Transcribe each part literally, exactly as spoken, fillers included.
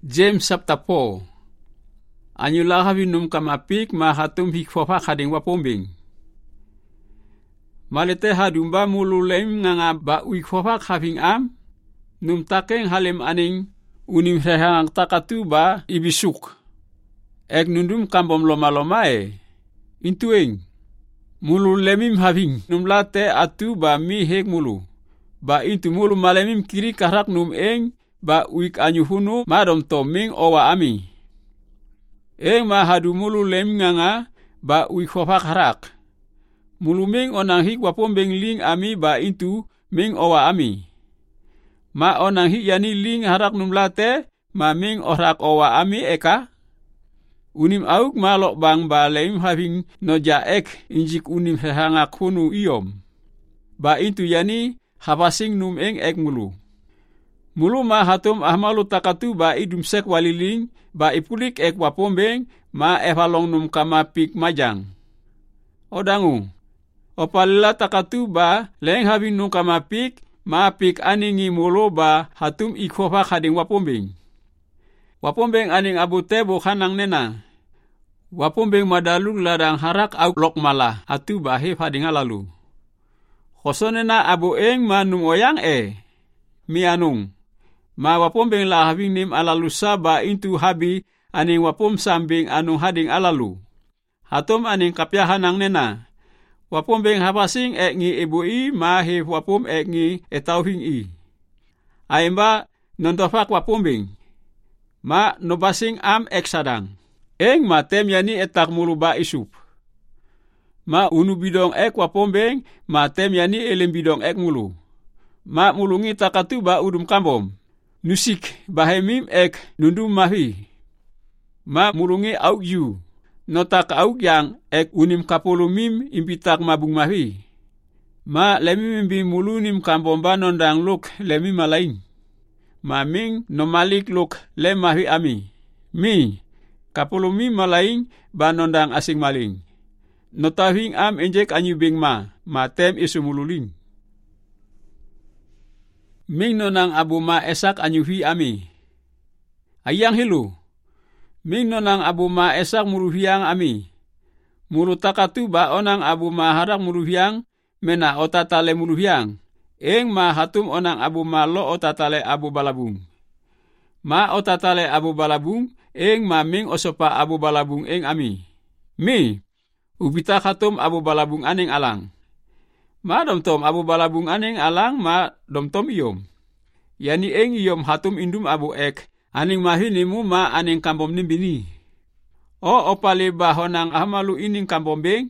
James saptapo. Anyula havinum kamapik mahatum hikwafa kading wapombing. Malete hadumba mululem nga ba uikwafa having am, num takeng halem aning unim hehang takatuba ibisuk. Ek nundum kambom loma-loma e. Intueng. Mulu lemim having num late atu ba mi hek mulu. Ba intu mulu malemim kiri karak num eng ba uik anyuhunu madom toming owa ami. Eng mahadu mulu lem nganga ba uik hopak harak. Mulu ming onang hik wapombeng ling ami ba intu ming owa ami. Ma onang hik yani ling harak num late ma ming orak owa ami eka. Unim auk malok bang ba lem having noja ek injik unim hehangak hunu iom. Ba intu yani habasing num eng ek mulu. Mulu ma hatum ahmalu takatu ba idum sek waliling ba ipulik ek wapombeng ma evalong num kamapik majang. Odangu. Opalila takatu ba leng having num kamapik ma pik aningi mulu ba hatum ikhofa kading wapombeng. Wapombeng aning abu tebo kanang nena. Wapombeng madalug ladang harak au lok mala atu bahe padinga lalu. Khosonena abu eng manum oyang e. Mianung. Ma wapombeng la having nim alalu saba intu habi aning wapom sambing anung hading alalu. Hatom aning kapyahan ang nena. Wapombeng habasing ek ngi ibu i ma he wapom ek ngi etauhing i. Aimba nondofak wapombeng. Ma nobasing am ek sadang. Eng ma tem yani etak mulu ba isup. Ma unu bidong ek wapombeng ma tem yani elem bidong ek mulu. Ma mulungi takatu ba udum kambom. Nusik bahemim ek nundum mahi. Ma mulungi auk yu. Notak auk yang ek unim kapulumim impitak mabung mahi. Ma lemim bi mulunim kambomba nondang luk lemim malaing. Ma ming nomalik luk lem mahi ami. Mi kapulumim malaing ba nondang asing maling. Notahing am enjek anyubing ma. Ma tem isumululing. Ming nonang abu ma esak anyuhi ami. Ayang hilu. Ming nonang abu ma esak muruhiang ami. Muru takatu ba onang abu ma harak muruhiang mena otatale muruhiang. Eng ma hatum onang abu ma lo otatale abu balabung. Ma otatale abu balabung eng ma ming osopa abu balabung eng ami. Mi ubita hatum abu balabung aning alang. Ma domtom abu balabung aning alang ma domtom iom. Yani eng iom hatum indum abu ek. Aning mahinimu ma aning kambom nimbini. O opale bahonang ahmalu ining kambom beng.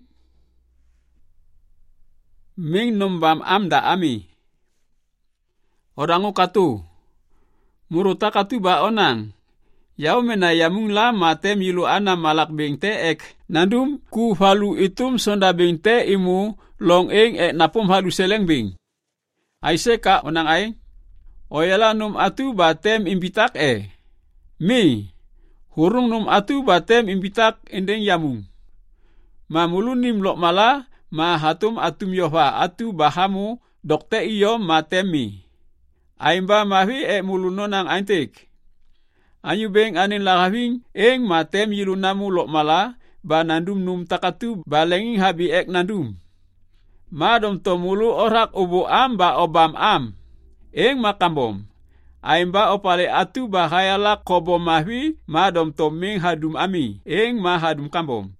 Ming nombam amda ami. Orangu katu. Muruta katu ba onang. Yau mena yamung la matem yilu ana malak beng te ek. Nandum ku halu itum sonda beng te imu long eng ek napum halu seleng beng. Aise ka onang ay. Oyala num atu batem imbitak e. Mi, hurung num atu batem imbitak endeng yamung. Ma mulunim lok mala, ma hatum atum yoha atu bahamu dokte iyo matem mi. Aimba mahi e mulunonang antik. Anyu beng anin lahawing eng matem yilunamu lok mala, ba nandum num takatu balenging habi ek nandum. Ma dom tomulu orak ubu am ba obam am. Eng makambom. Aimba opale atu bahayala kobo mahwi ma dom toming hadum ami. Eng ma hadum kambom.